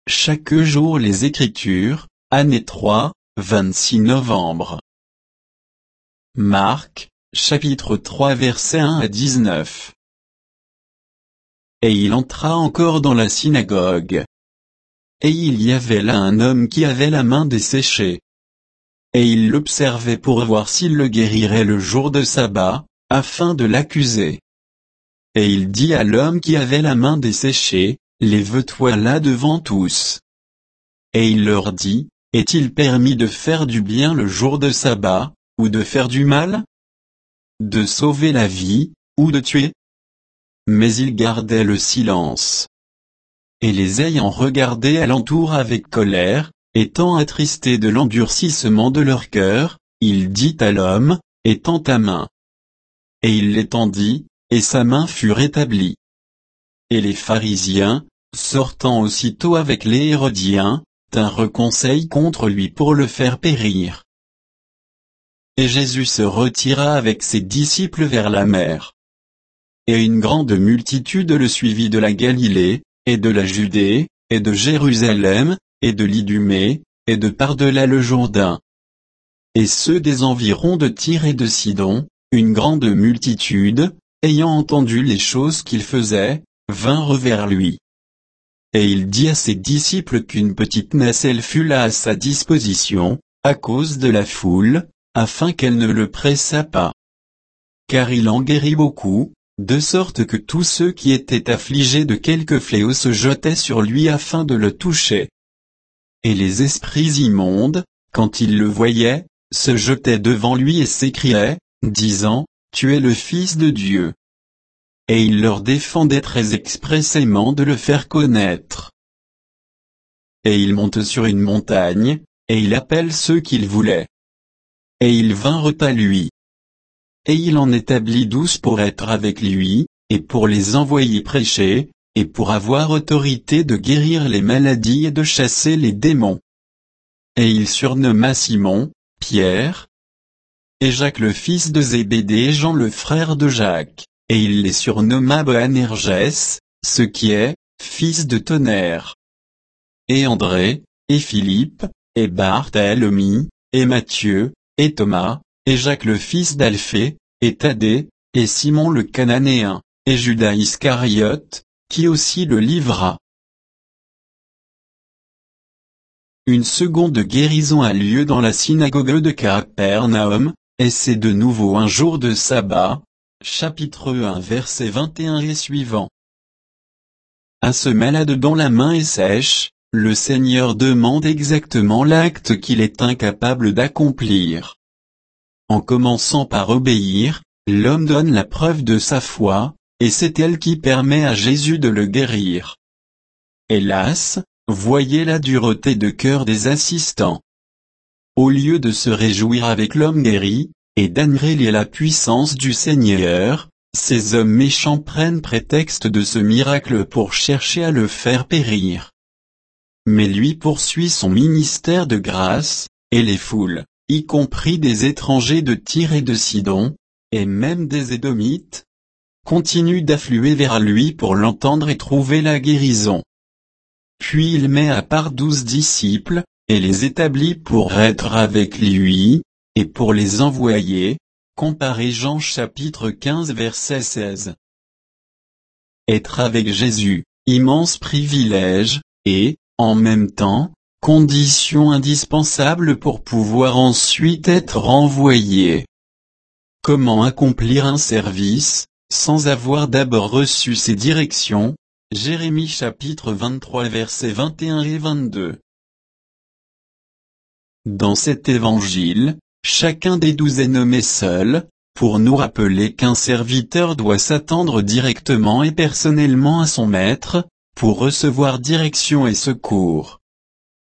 chaque jour les Écritures, année 3, 26 novembre. Marc, chapitre 3 versets 1 à 19. Et il entra encore dans la synagogue. Et il y avait là un homme qui avait la main desséchée. Et il l'observait pour voir s'il le guérirait le jour de sabbat, afin de l'accuser. Et il dit à l'homme qui avait la main desséchée, lève-toi là devant tous. Et il leur dit, est-il permis de faire du bien le jour de sabbat, ou de faire du mal? De sauver la vie, ou de tuer? Mais il gardait le silence. Et les ayant regardés alentour avec colère, étant attristés de l'endurcissement de leur cœur, il dit à l'homme, étends ta main. Et il l'étendit, et sa main fut rétablie. Et les pharisiens, sortant aussitôt avec les Hérodiens, tinrent conseil contre lui pour le faire périr. Et Jésus se retira avec ses disciples vers la mer. Et une grande multitude le suivit de la Galilée, et de la Judée, et de Jérusalem, et de l'Idumée, et de par-delà le Jourdain. Et ceux des environs de Tyr et de Sidon, une grande multitude, ayant entendu les choses qu'il faisait, vinrent vers lui. Et il dit à ses disciples qu'une petite nacelle fût là à sa disposition, à cause de la foule, afin qu'elle ne le pressât pas. Car il en guérit beaucoup, de sorte que tous ceux qui étaient affligés de quelque fléau se jetaient sur lui afin de le toucher. Et les esprits immondes, quand ils le voyaient, se jetaient devant lui et s'écriaient, disant, tu es le Fils de Dieu. Et il leur défendait très expressément de le faire connaître. Et il monte sur une montagne, et il appelle ceux qu'il voulait. Et ils vinrent à lui. Et il en établit 12 pour être avec lui, et pour les envoyer prêcher, et pour avoir autorité de guérir les maladies et de chasser les démons. Et il surnomma Simon, Pierre, et Jacques le fils de Zébédée et Jean le frère de Jacques, et il les surnomma Boanergès, ce qui est, fils de tonnerre. Et André, et Philippe, et Barthélemy, et Matthieu, et Thomas, et Jacques le fils d'Alphée, et Thaddée, et Simon le Cananéen, et Judas Iscariote, qui aussi le livra. Une seconde guérison a lieu dans la synagogue de Capernaum, et c'est de nouveau un jour de sabbat, chapitre 1 verset 21 et suivant. À ce malade dont la main est sèche, le Seigneur demande exactement l'acte qu'il est incapable d'accomplir. En commençant par obéir, l'homme donne la preuve de sa foi, et c'est elle qui permet à Jésus de le guérir. Hélas, voyez la dureté de cœur des assistants. Au lieu de se réjouir avec l'homme guéri, et d'admirer la puissance du Seigneur, ces hommes méchants prennent prétexte de ce miracle pour chercher à le faire périr. Mais lui poursuit son ministère de grâce, et les foules, y compris des étrangers de Tyr et de Sidon, et même des Édomites, continuent d'affluer vers lui pour l'entendre et trouver la guérison. Puis il met à part 12 disciples, et les établit pour être avec lui, et pour les envoyer. Comparez Jean chapitre 15 verset 16. Être avec Jésus, immense privilège, et, en même temps, condition indispensable pour pouvoir ensuite être renvoyé. Comment accomplir un service, sans avoir d'abord reçu ses directions? Jérémie chapitre 23 versets 21 et 22. Dans cet évangile, chacun des 12 est nommé seul, pour nous rappeler qu'un serviteur doit s'attendre directement et personnellement à son maître, pour recevoir direction et secours.